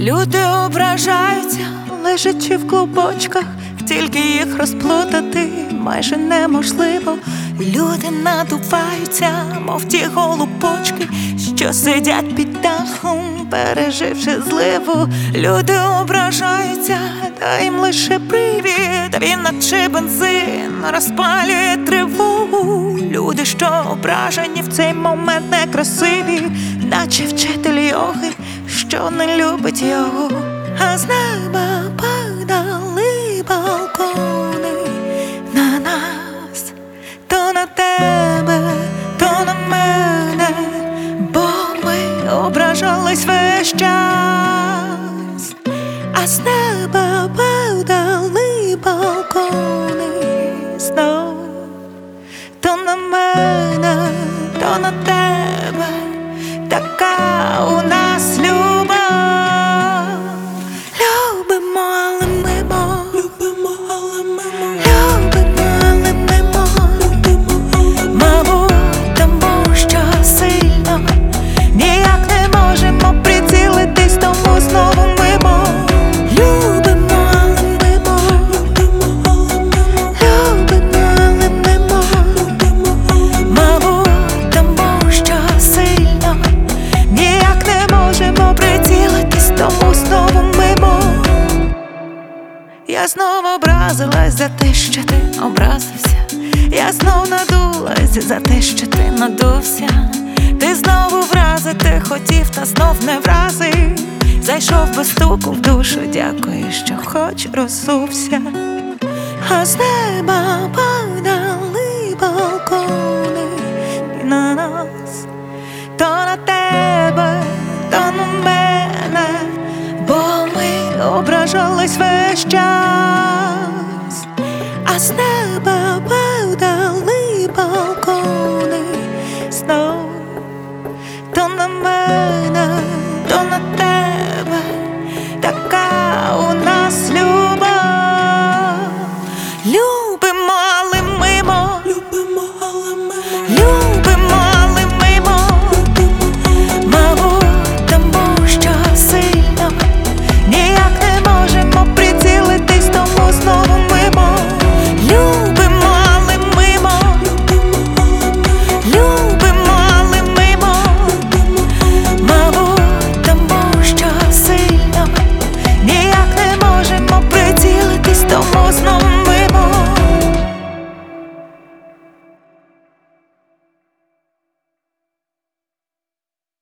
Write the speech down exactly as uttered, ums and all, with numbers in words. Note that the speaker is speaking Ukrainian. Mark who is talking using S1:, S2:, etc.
S1: Люди ображаються, лежачи в клубочках, тільки їх розплутати майже неможливо. Люди надуваються, мов ті голубочки, що сидять під дахом, переживши зливу. Люди ображаються, та їм лише привід, він наче бензин розпалює тривогу. Люди, що ображені в цей момент некрасиві, наче вчитель йоги, що не любить його. А з неба падали балкони на нас, то на тебе, то на мене, бо ми ображались весь час. А з неба падали балкони знов, то на мене, то на тебе, така у нас любов. Я знов образилась за те, що ти образився. Я знов надулась за те, що ти надувся. Ти знову вразити хотів, та знов не вразив. Зайшов без стуку в душу, дякую, що хоч розсувся. А з неба падали балкони і на нас, то на тебе, то на мене, бо ми ображались весь час. А з неба